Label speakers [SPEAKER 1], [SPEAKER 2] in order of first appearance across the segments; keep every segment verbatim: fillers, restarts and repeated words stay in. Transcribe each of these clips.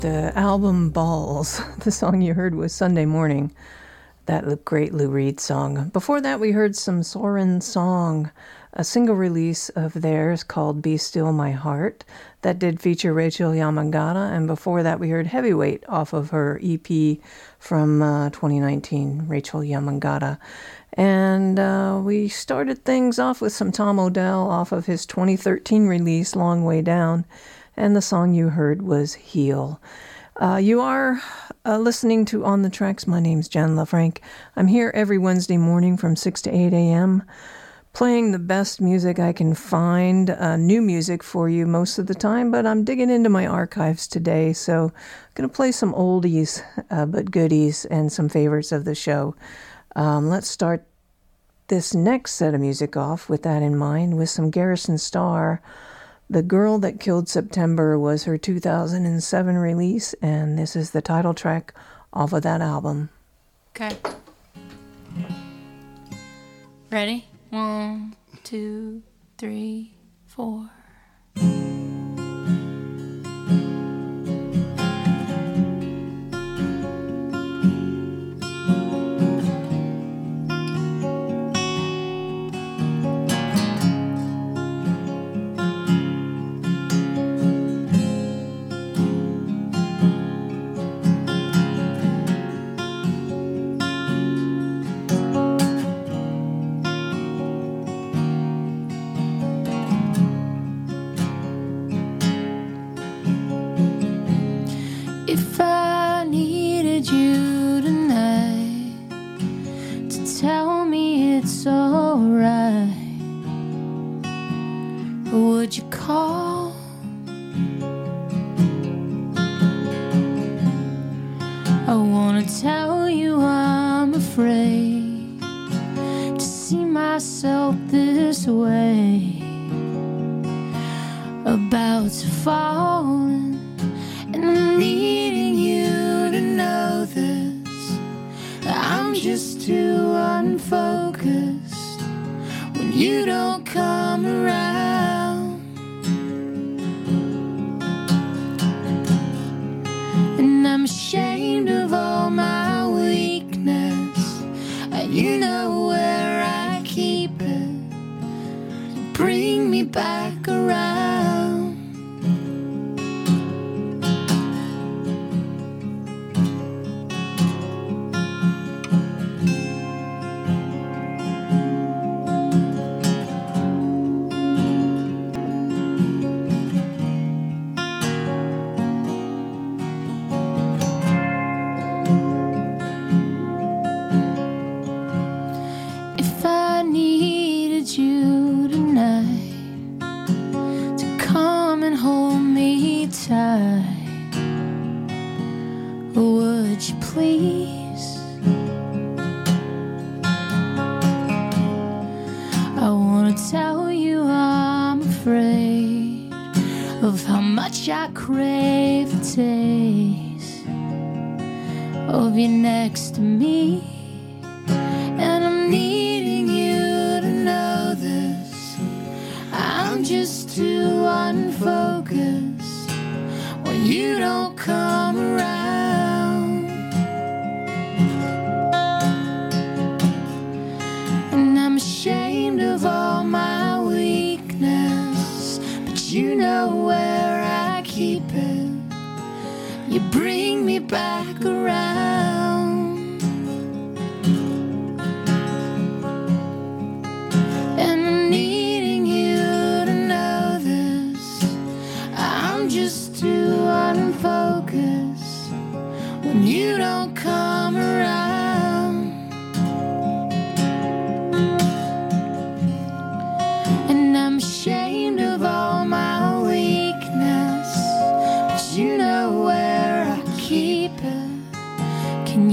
[SPEAKER 1] The album Balls. The song you heard was Sunday Morning. That great Lou Reed song. Before that, we heard some Soren Song, a single release of theirs called Be Still My Heart. That did feature Rachel Yamagata. And before that, we heard Heavyweight off of her E P from uh, twenty nineteen, Rachel Yamagata. And uh, we started things off with some Tom Odell off of his twenty thirteen release, Long Way Down. And the song you heard was Heal. Uh, you are uh, listening to On the Tracks. My name's Jen LaFranc. I'm here every Wednesday morning from six to eight a.m. playing the best music I can find, uh, new music for you most of the time, but I'm digging into my archives today, so I'm going to play some oldies, uh, but goodies, and some favorites of the show. Um, let's start this next set of music off with that in mind, with some Garrison Starr. The Girl That Killed September was her two thousand seven release, and this is the title track off of that album.
[SPEAKER 2] Okay. Ready? One, two, three, four.
[SPEAKER 3] Can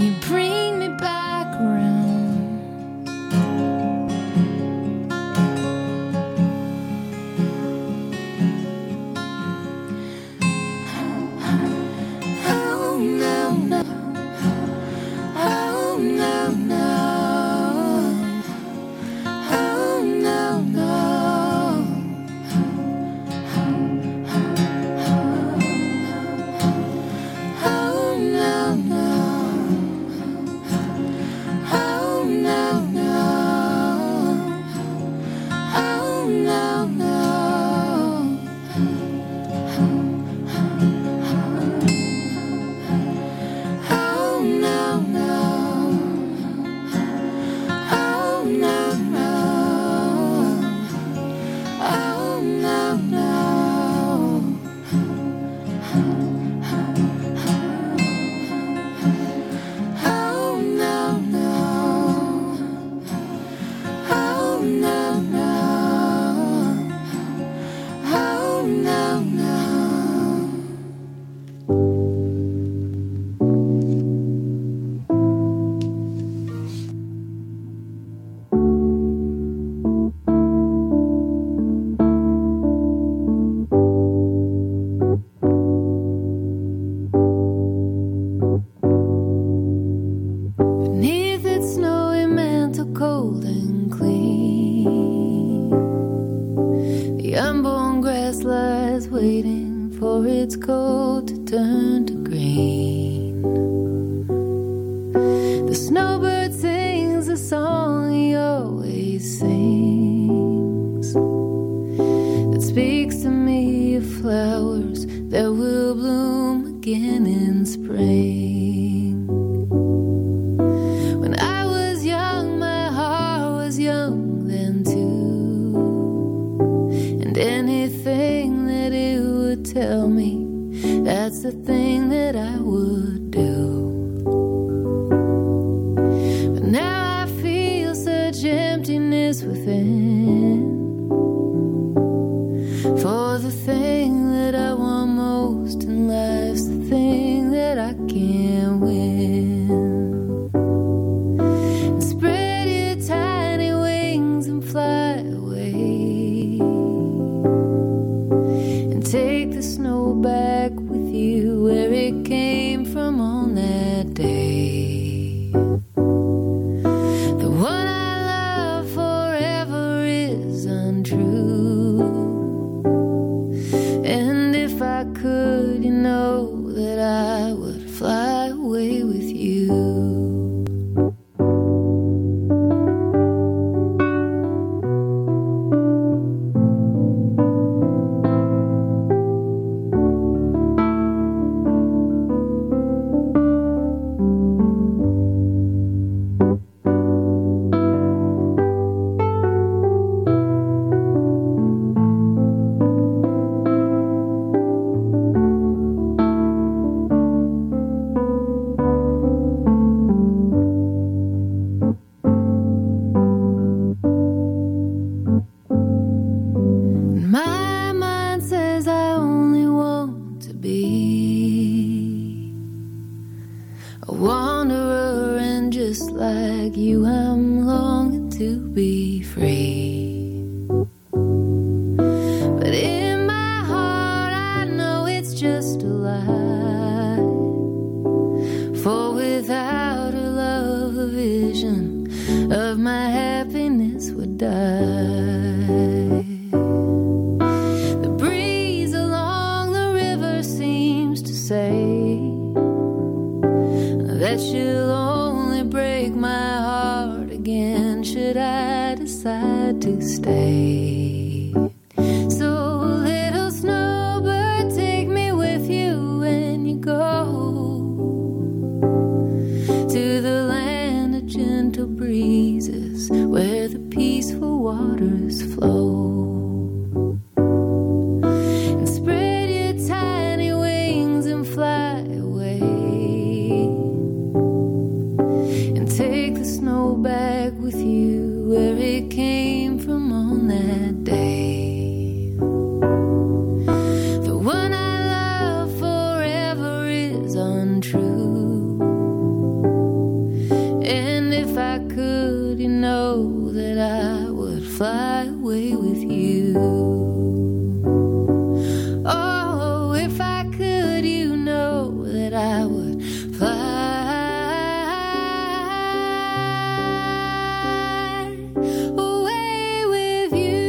[SPEAKER 2] turn to green. The snowbird sings the song he always sings, that speaks to me of flowers that will bloom again in spring. When I was young, my heart was young then too, and anything that it would tell me, that's the thing that I would do. But now I feel such emptiness within, for the thing that I want most in life's the thing that I can't win. And spread your tiny wings and fly away, and take the snow back with you where it came from on that day. The one I love forever is untrue, and if I could, you know that I would fly away with you. My mind says I only want to be a wanderer, and just like you, I'm longing to be free. But in my heart, I know it's just a lie, for without her love, the vision of my happiness would die. Say that she'll only break my heart again should I decide to stay. So little snowbird, take me with you when you go to the land of gentle breezes where the peaceful waters flow. Fly away and take the snow back with you where it came from on that day. The one I love forever is untrue, and if I could, you know that I would fly away with you. Oh, if I could, you know that I would fly away with you.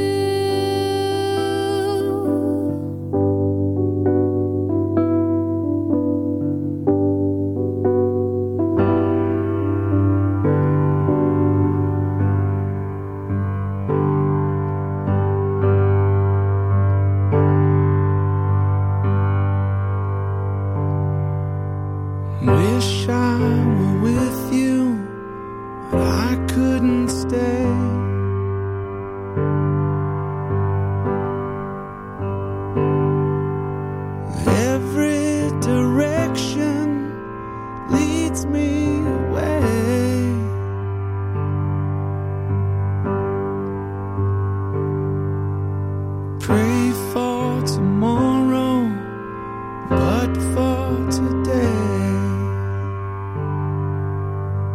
[SPEAKER 3] Wish I were with you, but I couldn't stay. Every direction leads me away. Pray for tomorrow, but for today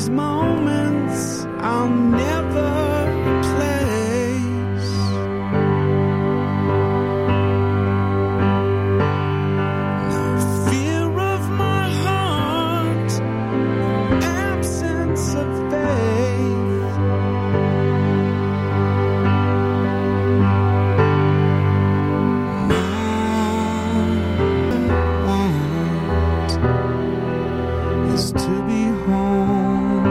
[SPEAKER 3] these moments I'll never replace. No fear of my heart, no absence of faith. Is to be home.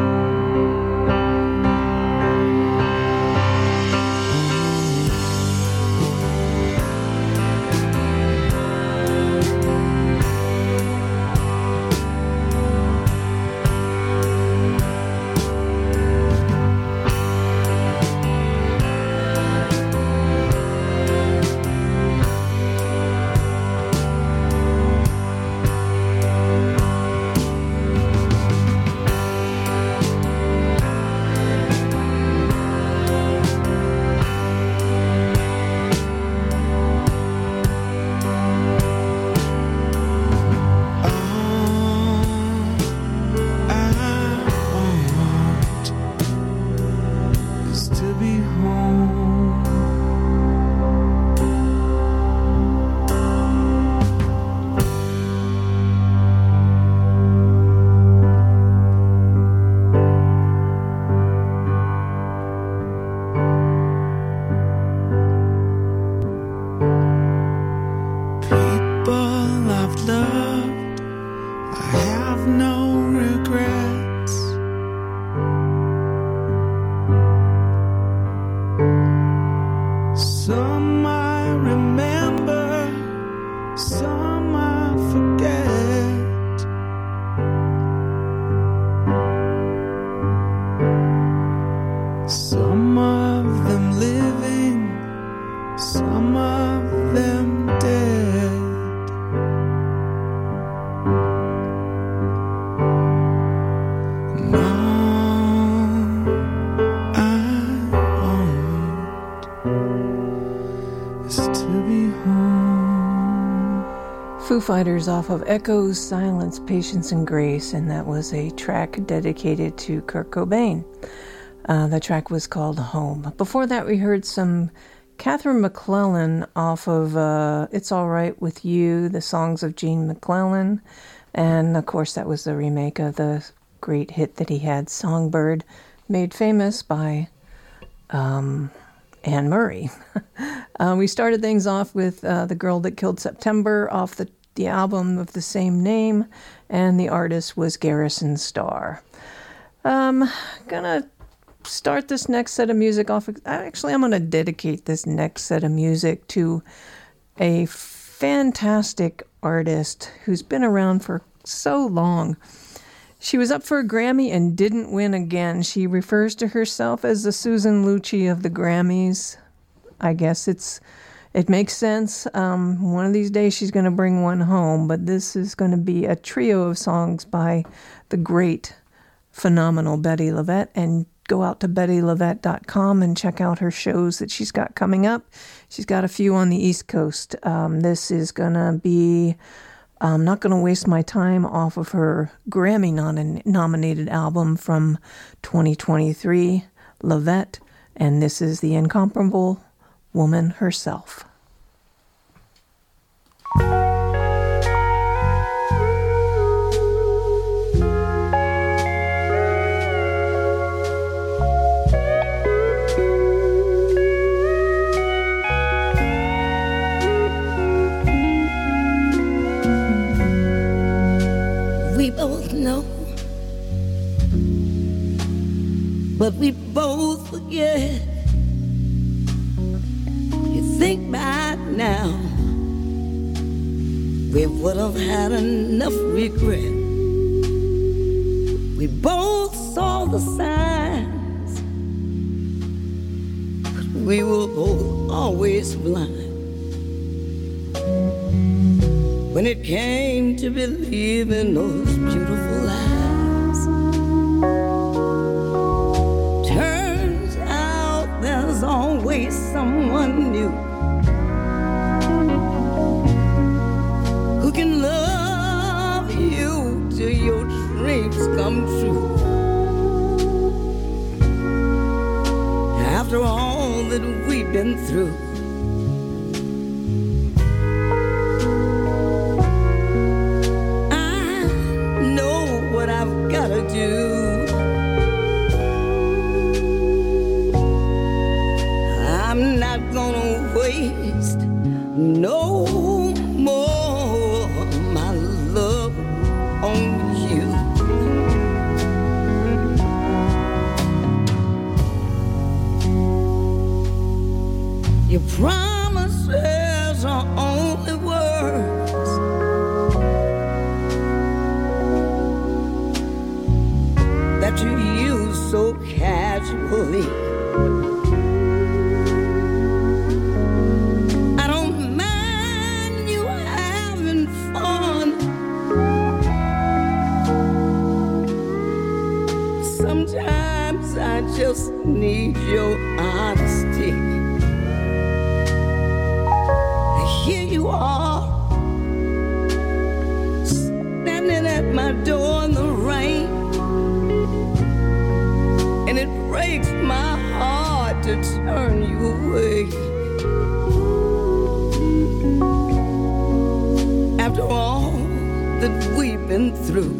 [SPEAKER 3] Some I remember, some I forget. Some of them living, some of them dead. And all I want is to be home.
[SPEAKER 1] Foo Fighters off of Echoes, Silence, Patience, and Grace, and that was a track dedicated to Kurt Cobain. Uh, the track was called Home. Before that, we heard some Catherine McClellan off of uh, It's All Right With You, the songs of Gene McClellan. And, of course, that was the remake of the great hit that he had, Songbird, made famous by um, Anne Murray. uh, we started things off with uh, The Girl That Killed September off the, the album of the same name, and the artist was Garrison Starr. Um, gonna start this next set of music off. Actually, I'm going to dedicate this next set of music to a fantastic artist who's been around for so long. She was up for a Grammy and didn't win again. She refers to herself as the Susan Lucci of the Grammys. I guess it's it makes sense. Um, one of these days she's going to bring one home, but this is going to be a trio of songs by the great, phenomenal Bettye LaVette. And go out to Bettye LaVette dot com and check out her shows that she's got coming up. She's got a few on the East Coast. Um, this is going to be, I'm not going to waste my time, off of her Grammy-nominated album from twenty twenty-three, LaVette, and this is The Incomparable Woman Herself.
[SPEAKER 4] We both know, but we both forget. You think by now we would have had enough regret. We both saw the signs, but we were both always blind when it came to believing those beautiful lies. Turns out there's always someone new who can love you till your dreams come true. that we've been through. I know what I've gotta do. I'm not gonna waste no more my love on you. Your promises are only words that you use so casually. I don't mind you having fun. Sometimes I just need your honesty. Here you are, standing at my door in the rain, and it breaks my heart to turn you away. After all that we've been through,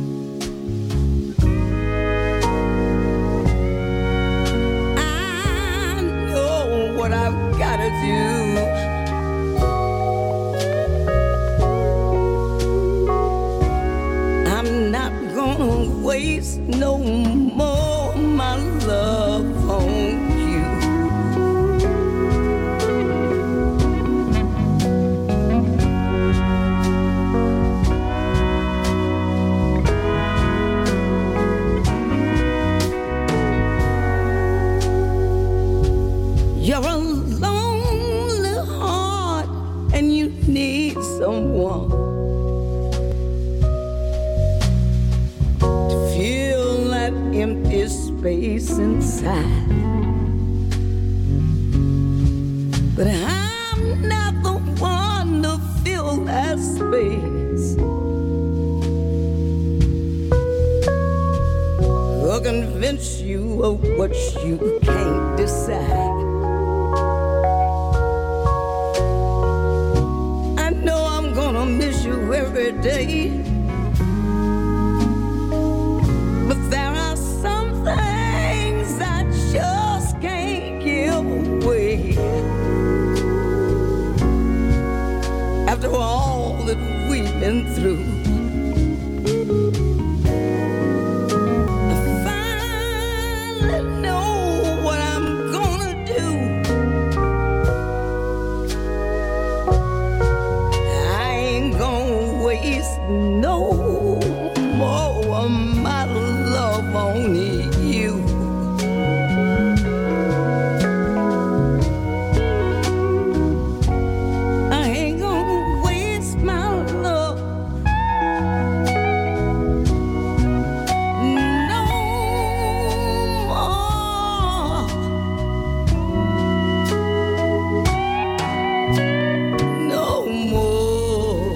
[SPEAKER 4] I know what I've gotta do. Waste no more my love on you. You're a lonely heart and you need someone empty space inside. But I'm not the one to fill that space or convince you of what you can't decide. I know I'm gonna miss you every day, but there are some things I just can't give away. After all that we've been through, I finally know what I'm gonna do. I ain't gonna waste no more of my love on you. I ain't gonna waste my love no more, no more.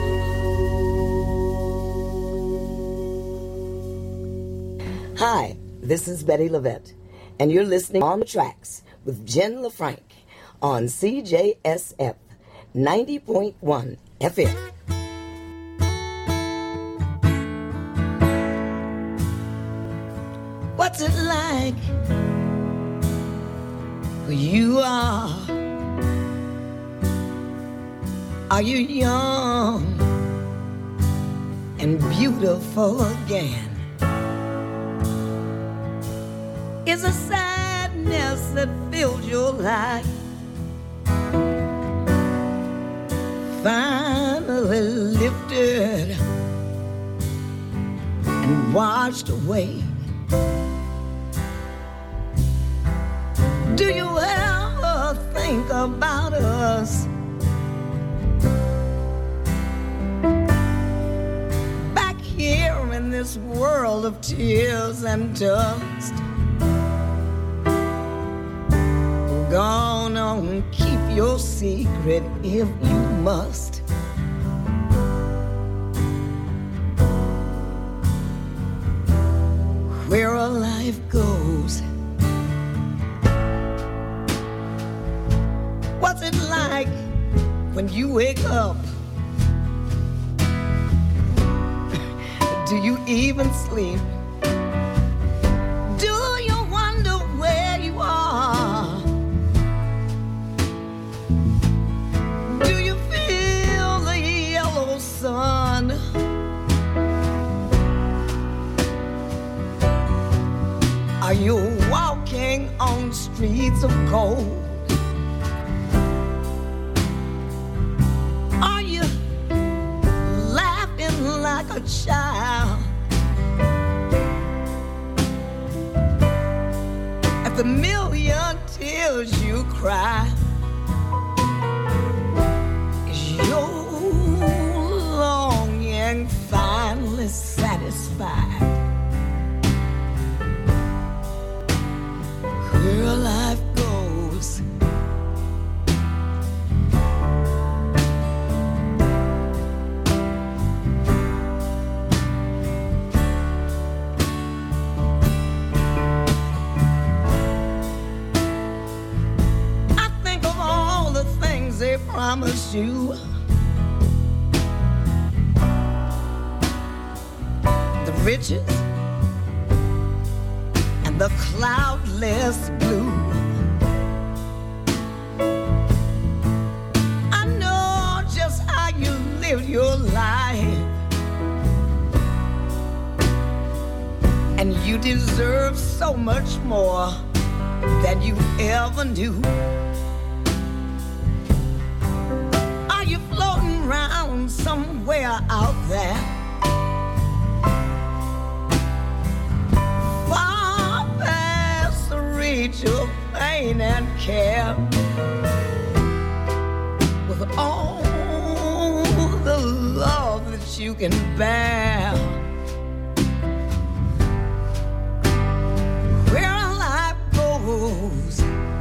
[SPEAKER 5] Hi, this is Betty Levette, and you're listening on the tracks with Jen LaFranc on C J S F ninety point one F M.
[SPEAKER 4] What's it like where you are? Are you young and beautiful again? Is a sadness that fills your life finally lifted and washed away? Do you ever think about us back here in this world of tears and dust? Go on, keep your secret if you must. Where a life goes, when you wake up? Do you even sleep? Do you wonder where you are? Do you feel the yellow sun? Are you walking on streets of gold? Are you laughing like a child at the million tears you cry? Is your longing finally satisfied? Where life goes, I think of all the things they promised you. The riches and the cloudless blue. I know just how you lived your life, and you deserve so much more than you ever knew. Are you floating around somewhere out there, far past the reach of pain and care, with all the love that you can bear? Where life goes,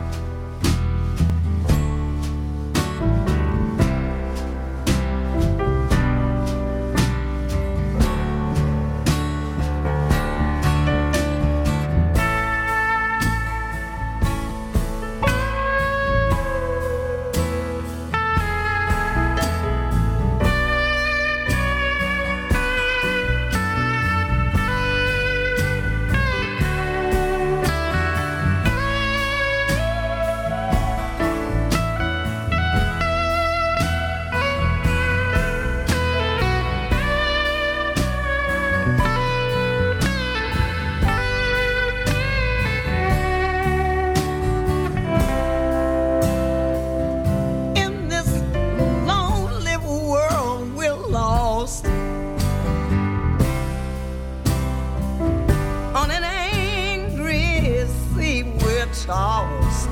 [SPEAKER 4] tossed,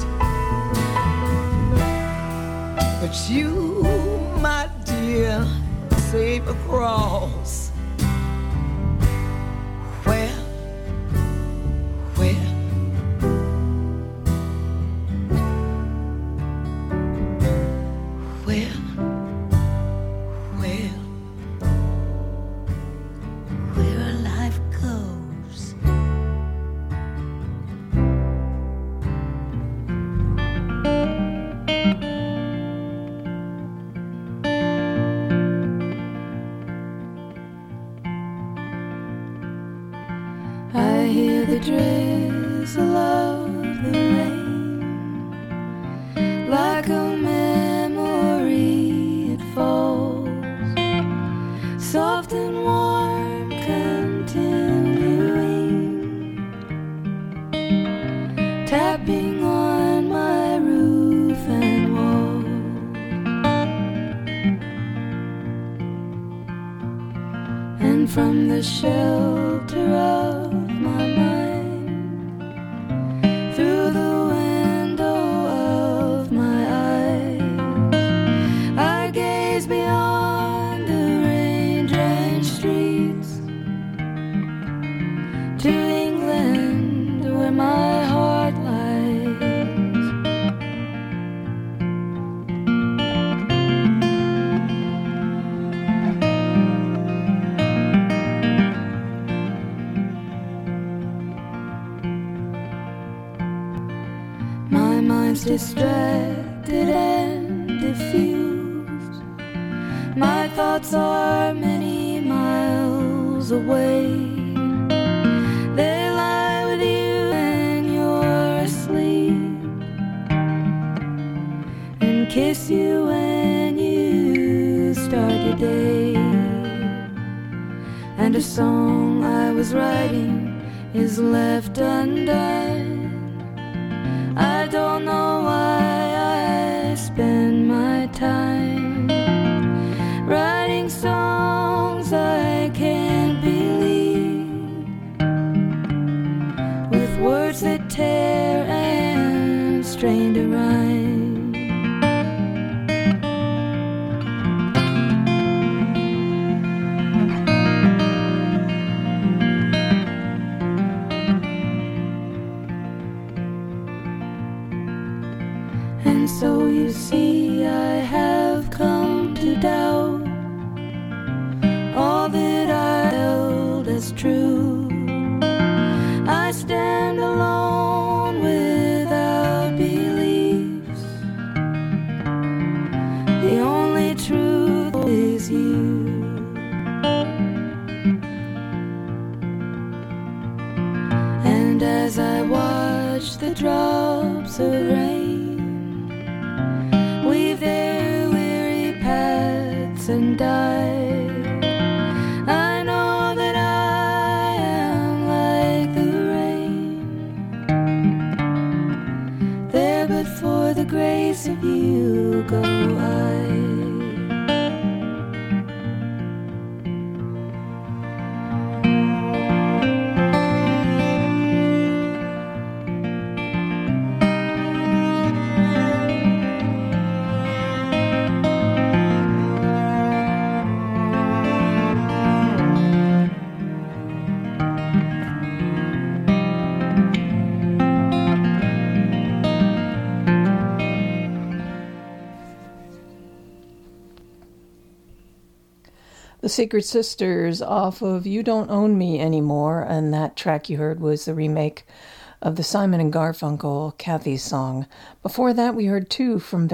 [SPEAKER 4] but you, my dear, safe across. Where, where, where, where, where life goes.
[SPEAKER 2] I hear the drizzle of the rain, like a memory it falls, soft and warm, continuing, tapping on my roof and wall. And from the shelter of my mind, through the window of my eyes, I gaze beyond the rain-drenched streets to England, where my heart lies. My mind's distracted and diffused My thoughts are many miles away. They lie with you when you're asleep, and kiss you when you start your day. And a song I was writing is left undone. I don't know why I spend my time writing songs I can't believe, with words that tear and strain to rhyme. And so you see, I have come to doubt all that I held as true. I stand alone without beliefs. The only truth is you. And as I watch the drops of rain weave their weary paths and die, I know that I am like the rain. There but for the grace of you go I.
[SPEAKER 1] The Secret Sisters off of You Don't Own Me Anymore, and that track you heard was the remake of the Simon and Garfunkel Kathy's song. Before that, we heard two from